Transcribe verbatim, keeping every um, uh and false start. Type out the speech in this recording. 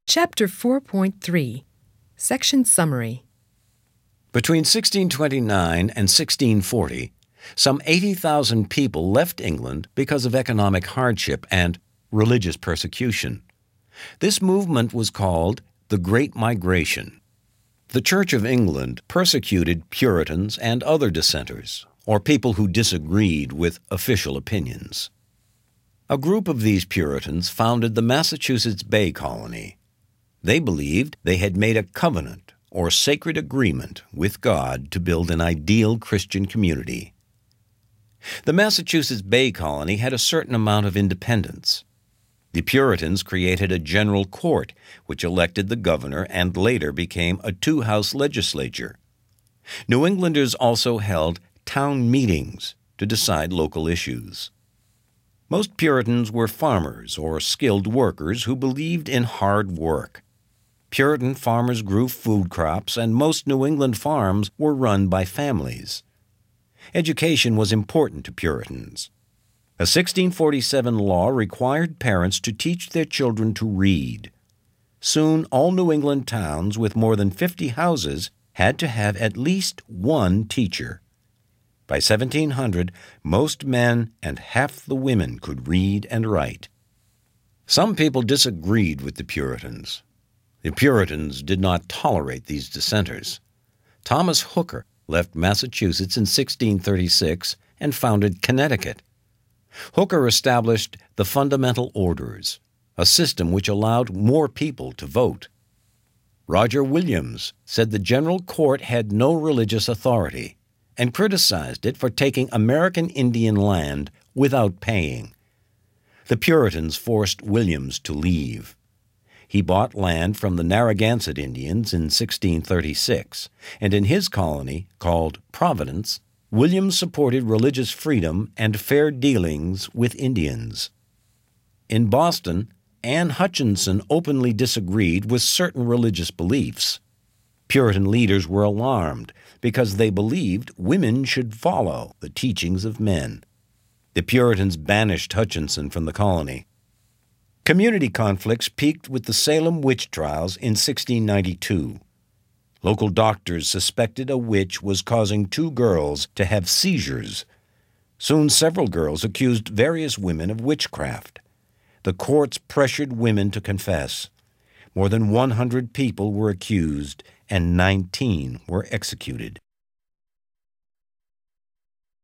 Chapter four point three, Section Summary. Between sixteen twenty-nine and sixteen forty, some eighty thousand people left England because of economic hardship and religious persecution. This movement was called the Great Migration. The Church of England persecuted Puritans and other dissenters, or people who disagreed with official opinions. A group of these Puritans founded the Massachusetts Bay Colony. They believed they had made a covenant or sacred agreement with God to build an ideal Christian community. The Massachusetts Bay Colony had a certain amount of independence. The Puritans created a general court, which elected the governor and later became a two-house legislature. New Englanders also held town meetings to decide local issues. Most Puritans were farmers or skilled workers who believed in hard work. Puritan farmers grew food crops, and most New England farms were run by families. Education was important to Puritans. A sixteen forty-seven law required parents to teach their children to read. Soon, all New England towns with more than fifty houses had to have at least one teacher. By seventeen hundred, most men and half the women could read and write. Some people disagreed with the Puritans. The Puritans did not tolerate these dissenters. Thomas Hooker left Massachusetts in sixteen thirty-six and founded Connecticut. Hooker established the Fundamental Orders, a system which allowed more people to vote. Roger Williams said the General Court had no religious authority and criticized it for taking American Indian land without paying. The Puritans forced Williams to leave. He bought land from the Narragansett Indians in sixteen thirty-six, and in his colony, called Providence, Williams supported religious freedom and fair dealings with Indians. In Boston, Anne Hutchinson openly disagreed with certain religious beliefs. Puritan leaders were alarmed because they believed women should follow the teachings of men. The Puritans banished Hutchinson from the colony. Community conflicts peaked with the Salem witch trials in sixteen ninety-two. Local doctors suspected a witch was causing two girls to have seizures. Soon several girls accused various women of witchcraft. The courts pressured women to confess. More than one hundred people were accused, and nineteen were executed.